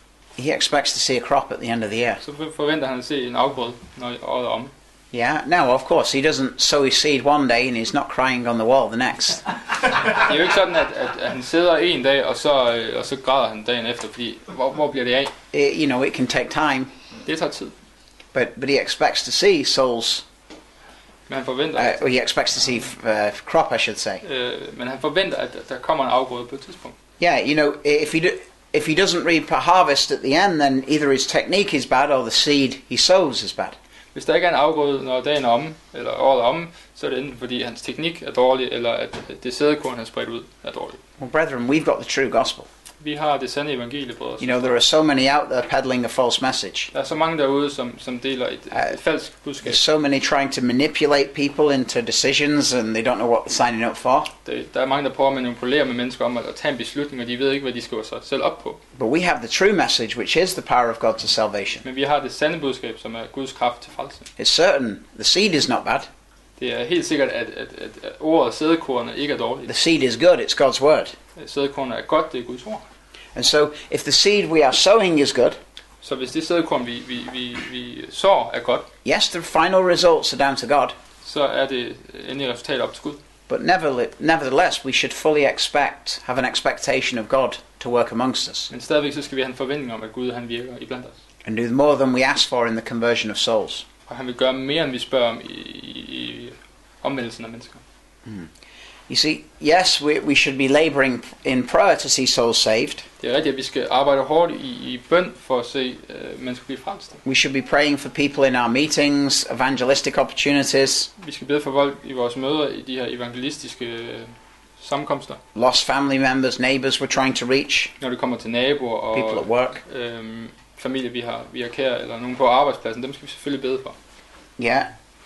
he expects to see a crop at the end of the year. Så forventer han at se en afgrøde, når året er om. Yeah, now of course he doesn't sow his seed one day and he's not crying on the wall the next. Det er jo ikke sådan, at, at, at han sidder en dag, og så, øh, og så græder han dagen efter, fordi hvor, hvor bliver det af? It, you know, it can take time. Det tager tid. But but he expects to see souls. Men han forventer, Uh, or he expects to see uh, crop, I should say. øh, men han forventer, at der kommer en afgrøde på et tidspunkt. Yeah, you know, if he do, if he doesn't reap a harvest at the end, then either his technique is bad or the seed he sows is bad. Hvis der ikke er en afgrøde, når dagen er omme, eller året er omme, så er det enten fordi hans teknik er dårlig, eller at det sædekorn, han spredt ud, er dårligt. Well, brethren, we've got the true gospel. Vi har det sande evangelie, brødre. You know, there are so many out there peddling a false message. Der er så mange derude, som, som deler et, Uh, et falsk budskab. There's so many trying to manipulate people into decisions and they don't know what they're signing up for. Det, der er mange, der prøver at manipulere med mennesker om at, at tage en beslutning, og de ved ikke, hvad de skriver sig selv op på. But we have the true message, which is the power of God to salvation. Men vi har det sande budskab, som er Guds kraft til frelse. It's certain the seed is not bad. Det er helt sikkert, at, at, at, at ordet sædekornet ikke er dårligt. The seed is good, it's God's word. Sædekornet er godt, det er Guds ord. And so if the seed we are sowing is good, Så hvis det sædekorn, vi, vi, vi, vi sår, er godt, yes, the final results are down to God. så er det endelig resultat op til Gud. But nevertheless, we should fully expect, have an expectation of God to work amongst us. Men stadigvæk så skal vi have en forventning om, at Gud han virker iblandt os. And do more than we ask for in the conversion of souls. Og han vil gøre mere, end vi spørger om i, i, i omvendelsen af mennesker. Mm. You see, yes, we, we should be laboring in prayer to see souls saved. Det er rigtigt, at vi skal arbejde hårdt i, i bøn for at se uh, mennesker blive frelst. We should be praying for people in our meetings, evangelistic opportunities. Vi skal bede for folk i vores møder i de her evangelistiske uh, sammenkomster. Lost family members, neighbors we're trying to reach. Når det kommer til naboer og people at work. Øhm, familie, vi har, vi har kære, eller nogen på arbejdspladsen, dem skal vi selvfølgelig bede for. Yeah.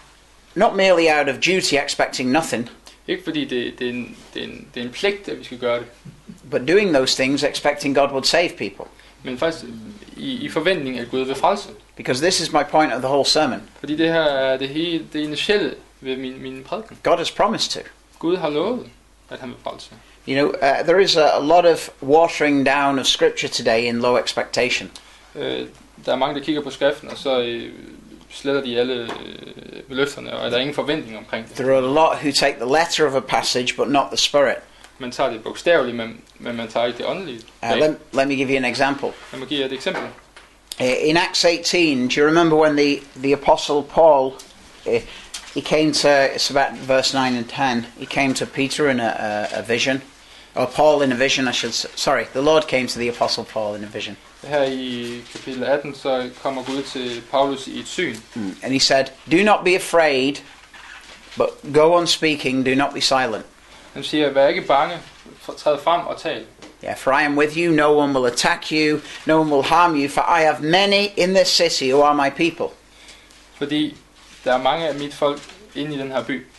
Not merely out of duty, expecting nothing. Ikke fordi det, det, er en, det, er en, det er en pligt, at vi skal gøre det. But doing those things, expecting God would save people. Men faktisk i, i forventning, at Gud vil frelse. Because this is my point of the whole sermon. Fordi det her er det hele, det initielle ved min, min prædiken. God has promised to. Gud har lovet, at han vil frelse. You know, uh, there is a, a lot of watering down of scripture today in low expectation. Øh, der er mange, der kigger på skriften, og så øh, sletter de alle øh, løfterne, og der er ingen forventning omkring det. There are a lot who take the letter of a passage, but not the spirit. Man tager det bogstaveligt, men, men man tager ikke det åndelige. Uh, let, let me give you an example. Lad mig give jer et eksempel. Uh, in Acts eighteen, do you remember when the, the apostle Paul, uh, he came to, it's about verse nine and ten, he came to Peter in a, a, a vision, or Paul in a vision, I should say, sorry, the Lord came to the apostle Paul in a vision. Her i kapitel atten, så kommer Gud til Paulus i et syn. Mm. And he said, do not be afraid, but go on speaking, do not be silent. Han siger, vær ikke bange, træd frem og tal. Yeah, for I am with you, no one will attack you, no one will harm you, for I have many in this city who are my people. Fordi der er mange af mit folk inde i den her by.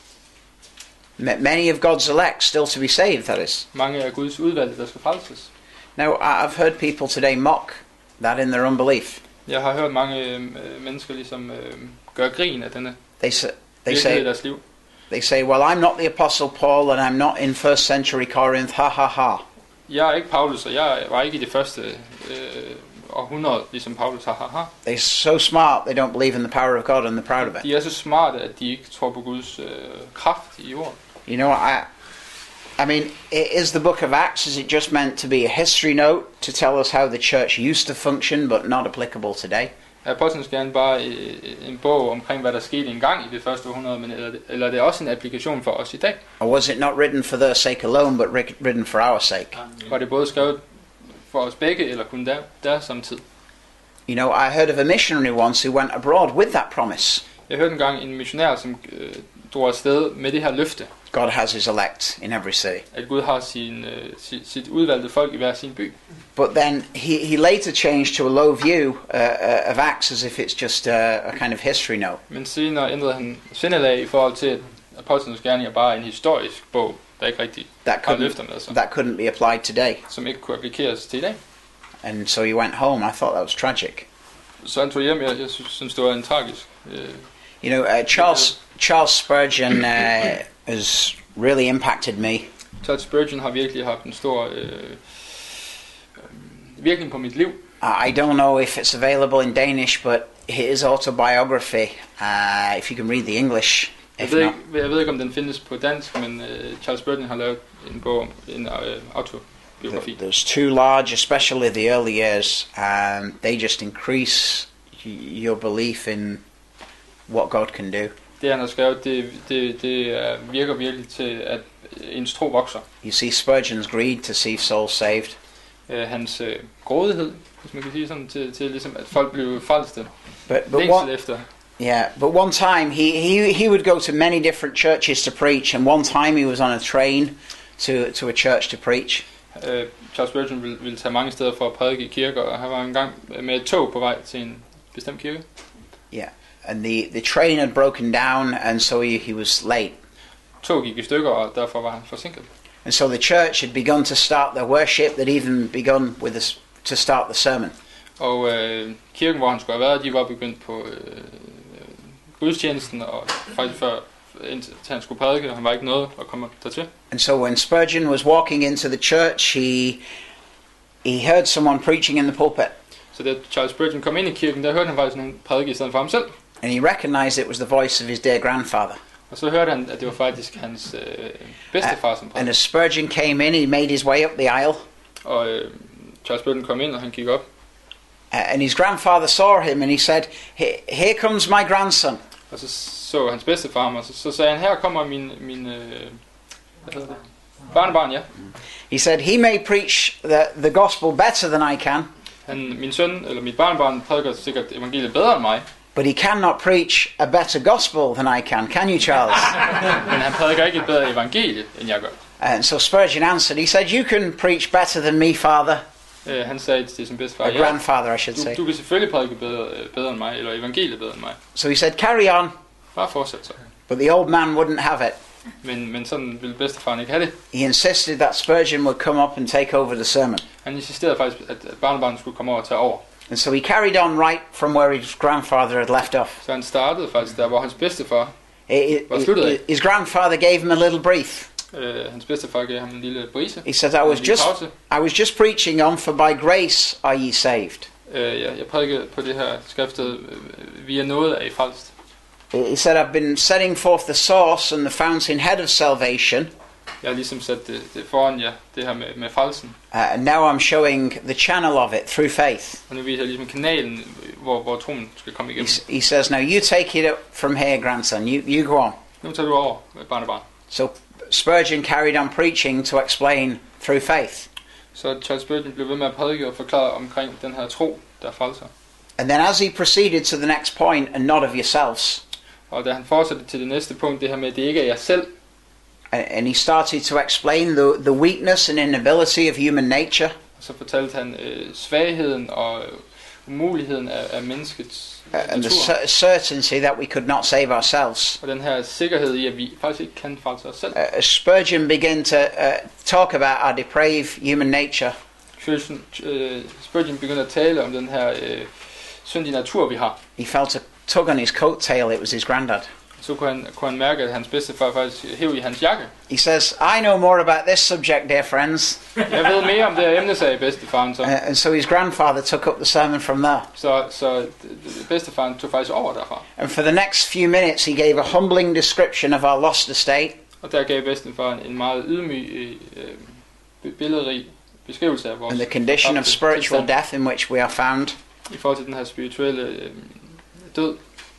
Many of God's elect still to be saved, that is. Mange af Guds udvalgte, der skal frelses. Now, I've heard people today mock that in their unbelief. Jeg har hørt mange øh, mennesker ligesom øh, gøre grin af denne They say, they virkelighed i say, deres liv. they say, well, I'm not the Apostle Paul and I'm not in first century Corinth, ha ha ha. Jeg er ikke Paulus, og jeg var ikke i det første øh, århundrede, ligesom Paulus, ha ha ha. They're so smart they don't believe in the power of God and they're proud of it. De er så smarte, at de ikke tror på Guds øh, kraft i jorden. You know, I, I mean, is the book of Acts, is it just meant to be a history note to tell us how the church used to function but not applicable today? Er Apostelskærningen bare en bog omkring, hvad der skete engang i det første århundrede, men eller, eller er det også en applikation for os i dag? Or was it not written for their sake alone, but written for our sake? Var det både skrevet for os begge, eller kun der, der samtidig? You know, I heard of a missionary once who went abroad with that promise. Jeg hørte engang en missionær, som øh, drog afsted med det her løfte. God has his elect in every city. At Gud har sin, øh, sit, sit udvalgte folk i hver sin by. But then he, he later changed to a low view uh, uh, of Acts as if it's just a, a kind of history note. Men senere ændrede han sindelag i forhold til, at apostlenes gerninger bare er en historisk bog, der ikke rigtig That har couldn't, løfter med sig, that couldn't be applied today. som ikke kunne applikeres til i dag. And so he went home. I thought that was tragic. Så han tog hjem. Jeg, jeg synes, synes, det var en tragisk. Øh, You know, uh, Charles Charles Spurgeon uh, has really impacted me. Charles Spurgeon har virkelig haft en stor øh, øh, virkning på mit liv. Uh, I don't know if it's available in Danish, but his autobiography, uh, if you can read the English, Jeg if ved, not, ikke, jeg ved ikke, om den findes på dansk, men øh, Charles Spurgeon har lavet en bog, en øh, autobiografi. there's too large, especially the early years. Um, they just increase y- your belief in what God can do. Det han har skrevet, det, det, det øh, virker virkelig til, at ens tro vokser. You see Spurgeon's greed to see souls saved. Øh, hans øh, grådighed, hvis man kan sige sådan, til, til ligesom, at folk blev frelste. But but Længsel one, efter. yeah, but one time he, he he would go to many different churches to preach, and one time he was on a train to to a church to preach. Øh, Charles Spurgeon ville, ville tage mange steder for at prædike i kirker, og han var engang med et tog på vej til en bestemt kirke. Yeah, and the the train had broken down, and so he he was late. Tog gik i stykker, og derfor var han forsinket. And so the church had begun to start their worship. They'd even begun with this, to start the sermon. Og øh, kirken, hvor han skulle have været, de var begyndt på øh, gudstjenesten, og faktisk før indtil han skulle prædike, og han var ikke noget at komme dertil. And so when Spurgeon was walking into the church, he he heard someone preaching in the pulpit, Så da Charles Spurgeon kom ind i kirken, der hørte han faktisk nogen prædike i stedet for ham selv. and he recognized it was the voice of his dear grandfather. Og så hørte han, at det var faktisk hans øh, bedstefar, som And prædikede. as Spurgeon came in, he made his way up the aisle, Og øh, Charles Spurgeon kom ind, og han gik op. uh, and his grandfather saw him, and he said, "Here here comes my grandson." Og så så hans bedstefar ham, og så, så sagde han, her kommer min, min øh, hvad hedder det? Barnebarn, ja. He said, "He may preach the the gospel better than I can, Han, min søn, eller mit barnebarn, prædiker sikkert evangeliet bedre end mig, but he cannot preach a better gospel than I can. Can you, Charles?" men han prædiker ikke et bedre evangelie, end jeg gør. And so Spurgeon answered, he said, "You can preach better than me, father." Øh, han sagde til sin bedstefar, Or ja, grandfather, I should du, say. du kan selvfølgelig prædike bedre, øh, bedre end mig, eller evangeliet bedre end mig. So he said, "Carry on." Bare fortsæt så. But the old man wouldn't have it. Men, men sådan ville bedstefaren ikke have det. He insisted that Spurgeon would come up and take over the sermon. Han insisterede faktisk, at, at barnebarnet skulle komme over og tage over. And so he carried on right from where his grandfather had left off. Så han startede faktisk der, hvor hans bedstefar, He- he- Hvad sluttede he- his grandfather gave him a little brief. øh, hans bedstefar gav ham en lille brise. He said, I was En lille just pause. I was just preaching on, for by grace are ye saved. Øh, jeg, jeg prædikede på det her skriftet, øh, vi er noget af i frelst. He said, I've been setting forth the source and the fountainhead of salvation, Jeg har ligesom sat det, det foran jer, det her med, med frelsen. uh, and now I'm showing the channel of it through faith. Og nu viser jeg ligesom kanalen, hvor, hvor troen skal komme He, igennem. s- he says, now you take it up from here, grandson. You, you go on. Nu tager du over, barnebarn. So Spurgeon carried on preaching to explain through faith. Så Charles Spurgeon blev ved med at prædike og forklare omkring den her tro, der frelser. And then as he proceeded to the next point, and not of yourselves, Og da han fortsatte til det næste punkt, det her med, at det ikke er jer selv, and and he started to explain the, the weakness and inability of human nature, og så fortalte han øh, svagheden og øh, umuligheden af, af menneskets uh, and the natur. cer- certainty that we could not save ourselves. Og den her sikkerhed i, at vi faktisk ikke kan frelse os selv. Uh, Spurgeon began to uh, talk about our depraved human nature, Spurgeon, øh, Spurgeon begyndte at tale om den her øh, syndige natur, vi har. he felt a tug on his coattail. It was his granddad. Så kunne han, kunne han mærke, at hans bedstefar faktisk hæv i hans jakke. He says, I know more about this subject, dear friends. Jeg ved mere om det her emne, sagde bedstefaren så. Uh, and so his grandfather took up the sermon from there. Så, så bedstefaren tog faktisk over derfra. And for the next few minutes, he gave a humbling description of our lost estate. Og der gav bedstefaren en meget ydmyg, øh, billedrig beskrivelse af vores And the condition of tabte spiritual tilstand death in which we are found. i forhold til den her spirituelle øh, død.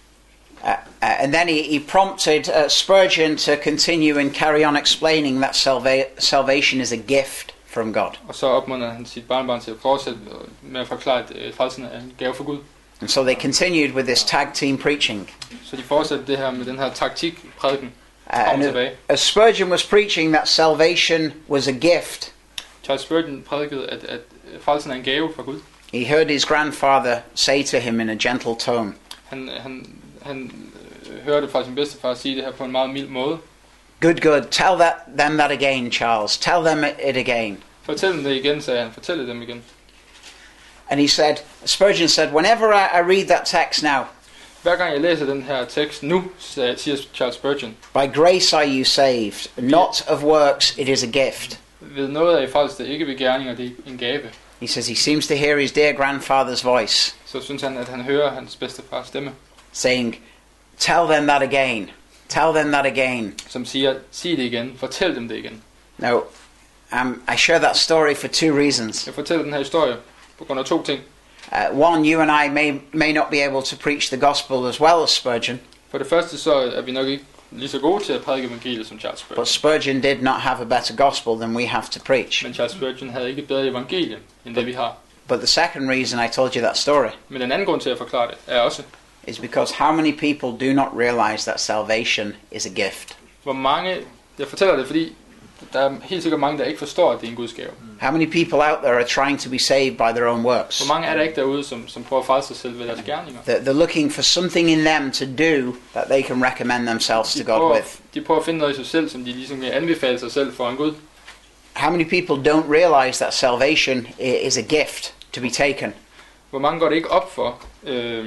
Uh, uh, and then he, he prompted uh, Spurgeon to continue and carry on explaining that salva- salvation is a gift from God. Og så opmuntrede han sit barnebarn til at fortsætte med at forklare, at øh, frelsen er en gave for Gud. And so they continued with this tag team preaching. Så de fortsatte det her med den her taktik prædiken. Uh, Kom and tilbage. as Spurgeon was preaching that salvation was a gift, Charles Spurgeon prædikede, at, at frelsen er en gave fra Gud. he heard his grandfather say to him in a gentle tone, Han, han, han øh, hørte fra sin bedstefar sige det her på en meget mild måde. "Good, good. Tell that them that again, Charles. Tell them it again." Fortæl dem det igen, sagde han. Fortæl dem igen. And he said, Spurgeon said, "Whenever I, I read that text now, Hver gang jeg læser den her tekst nu, sagde- siger Charles Spurgeon, by grace are you saved, not of works, it is a gift." ved noget af I frelst, det er ikke ved gerninger, det er en gave. He says he seems to hear his dear grandfather's voice Så synes han, at han hører hans bedstefars stemme, saying, "Tell them that again. Tell them that again." som siger, sig det igen, fortæl dem det igen. Now, um, I share that story for two reasons. Jeg fortæller den her historie på grund af to ting. Uh, one, you and I may may not be able to preach the gospel as well as Spurgeon, For det første så er vi nok ikke lige så gode til at prædike evangeliet som Charles Spurgeon. but Spurgeon did not have a better gospel than we have to preach. Men Charles Spurgeon havde ikke et bedre evangelie, end det vi har. But the second reason I told you that story Men den anden grund til at forklare det, er også, is because how many people do not realize that salvation is a gift? hvor mange, jeg fortæller det, fordi der er helt sikkert mange, der ikke forstår, at det er en Guds gave. How many people out there are trying to be saved by their own works? Hvor mange er der ikke derude, som, som prøver at frelse sig selv ved deres gerninger? They're they're looking for something in them to do that they can recommend themselves De to God prøver, with. de prøver at finde noget i sig selv, som de ligesom kan anbefale sig selv for en Gud. How many people don't realize that salvation i- is a gift to be taken? Hvor mange går det ikke op for, øh,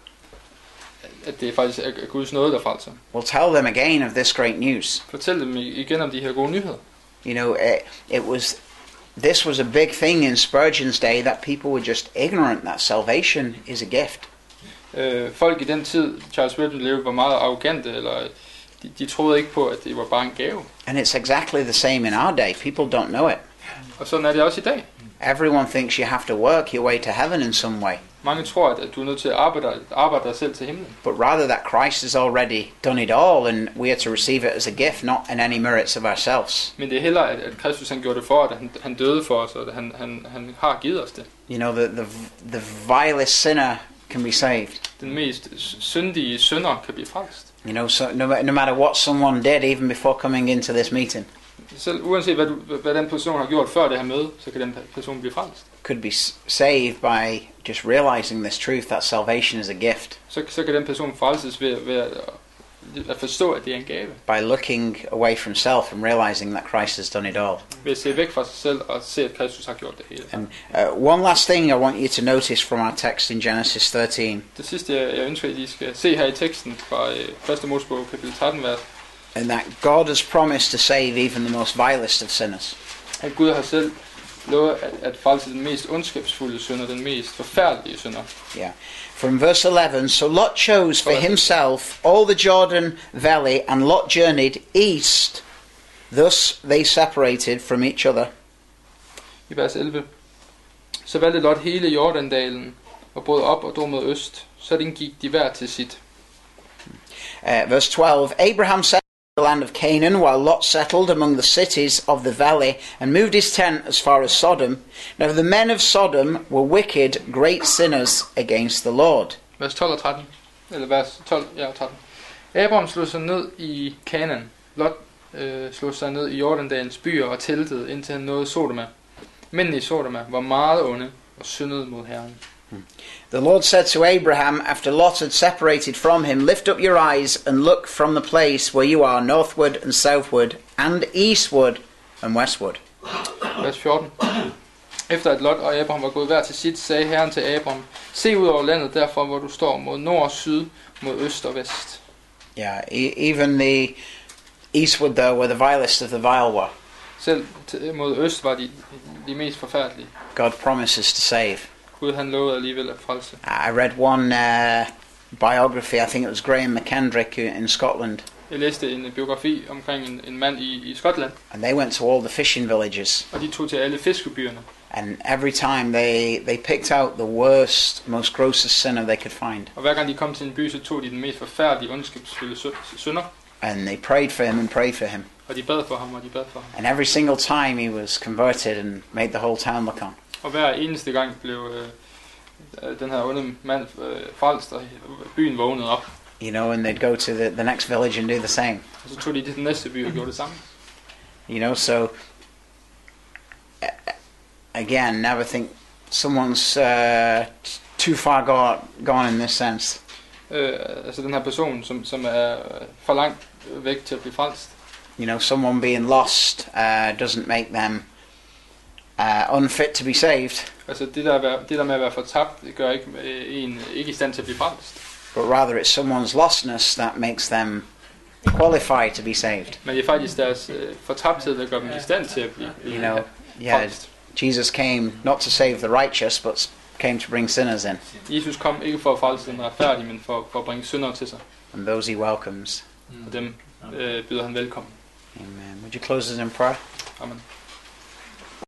at det faktisk er Guds nåde, der frelser? We'll tell them again of this great news. Fortæl dem igen om de her gode nyheder. You know, it, it was, this was a big thing in Spurgeon's day that people were just ignorant that salvation is a gift. Øh, folk i den tid, Charles Spurgeon levede, var meget arrogante, eller de, de troede ikke på, at det var bare en gave. And it's exactly the same in our day. People don't know it. Og sådan er det også i dag. Everyone thinks you have to work your way to heaven in some way. Mange tror, at du er nødt til at arbejde, arbejde dig selv til himlen. But rather that Christ has already done it all and we are to receive it as a gift, not in any merits of ourselves. Men det er hellere, at, at Kristus han gjorde det for, at han, han døde for os, og at han, han, han har givet os det. You know, the, the, the vilest sinner can be saved. Den mest syndige synder kan blive frelst. You know, so no, no matter what someone did, even before coming into this meeting, Selv uanset hvad, du, hvad den person har gjort før det her møde, så kan den person blive frelst. could be s- saved by just realizing this truth that salvation is a gift, Så, så kan den person frelses ved, ved at, at forstå, at det er en gave. by looking away from self and realizing that Christ has done it all. Ved at se væk fra sig selv og se, at Kristus har gjort det hele. And uh, one last thing I want you to notice from our text in Genesis thirteen, Det sidste, jeg, jeg ønsker, at I skal se her i teksten fra øh, første Mosebog, kapitel tretten, vers, and that God has promised to save even the most vilest of sinners. at Gud har selv lovet at, at frelse den mest ondskabsfulde synder, den mest forfærdelige synder. Yeah. From verse eleven, so Lot chose for himself all the Jordan valley, and Lot journeyed east. Thus they separated from each other. I vers elleve. Så valgte Lot hele Jordandalen og brød op og drog mod øst. Så den gik de hver til sit. Uh, verse twelve, Abraham settled in the land of Canaan, while Lot settled among the cities of the valley, and moved his tent as far as Sodom. Now the men of Sodom were wicked, great sinners against the Lord. Vers tolv og tretten. Eller vers tolv, ja, tretten. Abraham slog sig ned i Kanaan. Lot øh, slog sig ned i Jordandalens byer og teltede, indtil han nåede Sodoma. Mændene i Sodoma var meget onde og syndede mod Herren. The Lord said to Abraham, after Lot had separated from him, lift up your eyes and look from the place where you are, northward and southward, and eastward and westward. Vers fjorten. Efter at Lot og Abraham var gået hver til sit, sagde Herren til Abraham, se ud over landet derfra, hvor du står, mod nord og syd, mod øst og vest. Yeah, e- even the eastward though, where the vilest of the vile were, Selv t- mod øst var de, de mest forfærdelige. God promises to save. Gud han lovede alligevel at frelse. I read one uh, biography, I think it was Graham McKendrick in Scotland, Jeg læste en biografi omkring en, en mand i, i Skotland, and they went to all the fishing villages, og de tog til alle fiskebyerne. and every time they, they picked out the worst, most grossest sinner they could find, Og hver gang de kom til en by, så tog de den mest forfærdelige, ondskabsfulde sy- synder, and they prayed for him and prayed for him. og de bad for ham, og de bad for ham. And every single time he was converted and made the whole town look on. Og hver eneste gang blev øh, den her onde mand øh, frelst, og byen vågnede op. You know, and they'd go to the, the next village and do the same. Og så tog de til den næste by og gjorde det samme. You know, so again, never think someone's uh, too far gone, gone in this sense. Øh, altså den her person, som, som er for langt væk til at blive frelst. You know, someone being lost uh, doesn't make them uh, unfit to be saved. Altså det der, være, det der med at være fortabt, det gør ikke øh, en ikke i stand til at blive frelst. But rather it's someone's lostness that makes them qualified to be saved. Men det er faktisk deres øh, fortabthed, der gør dem i stand til at blive, blive You know, yeah, frelst. Jesus came not to save the righteous, but came to bring sinners in, Jesus kom ikke for at frelse den retfærdige, men for, for at bringe syndere til sig. and those he welcomes. Og dem øh, byder han velkommen. Amen. Would you close us in prayer? Amen.